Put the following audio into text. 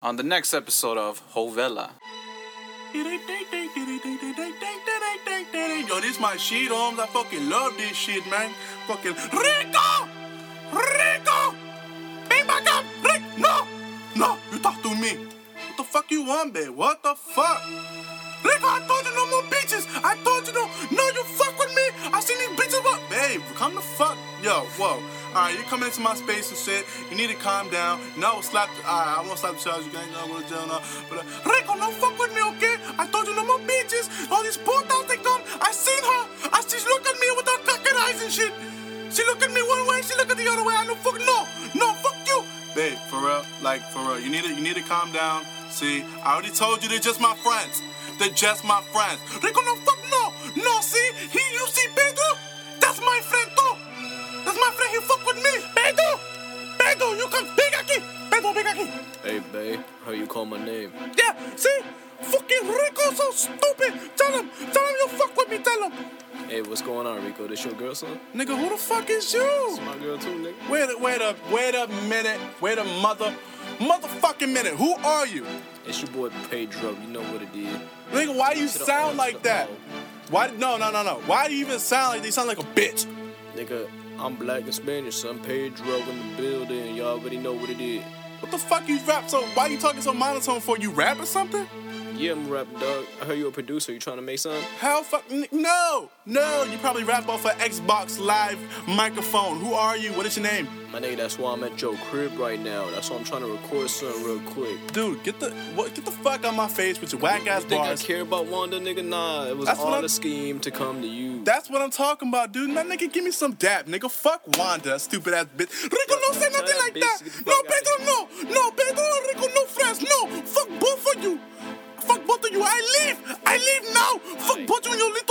on the next episode of Hovela. Yo, this my shit, Holmes. I fucking love this shit, man. Fucking Rico! Rico! Be my god! Rick! No! No, you talk to me. What the fuck you want, babe? What the fuck? Rico, I told you no more bitches. I told you no. No, you fuck with me. I seen these bitches. What? Babe, come the fuck. Yo, whoa. Alright, you coming into my space and shit. You need to calm down. No, I will slap. Alright, I won't slap the charge. You can't go to jail now. But Rico, no fuck with me, okay? I told you no more bitches. All these putas, they come. I seen her. She look at me with her cocked eyes and shit. She look at me one way. She look at the other way. I know fuck no, fuck you, babe. For real, like for real. You need to calm down. See, I already told you they're just my friends. They're just my friends. Rico, no fuck no. See, you see Pedro? That's my friend too. That's my friend. He fuck with me. Pedro, you come big aquí. Pedro, big aquí. Hey, babe, how you call my name? Yeah, see? Fucking Rico so stupid. Tell him you fuck with me, tell him. Hey, what's going on, Rico? This your girl, son? Nigga, who the fuck is you? It's my girl too, nigga. Wait a minute. Wait a motherfucking minute. Who are you? It's your boy Pedro. You know what it is. Nigga, why you sound like that? Why? No. Why do you even sound like they sound like a bitch? Nigga, I'm black and Spanish, son. Pedro in the building. Y'all already know what it is. What the fuck you rap so? Why you talking so monotone for? You rap or something? Yeah, I'm rapping, dog. I heard you a producer. You trying to make something? Hell fuck no. You probably rap off an Xbox Live microphone. Who are you? What is your name? My nigga, that's why I'm at your crib right now. That's why I'm trying to record something real quick. Dude, get the fuck out my face with your whack ass You think bars. I care about Wanda, nigga? Nah, it was all a scheme to come to you. That's what I'm talking about, dude. That nigga, give me some dap, nigga. Fuck Wanda, stupid ass bitch. Rico, don't say nothing like that. No, Pedro, no. No, Pedro and Rico, no friends. No, fuck both of you. Fuck both of you. I leave now. Fuck both of you and your little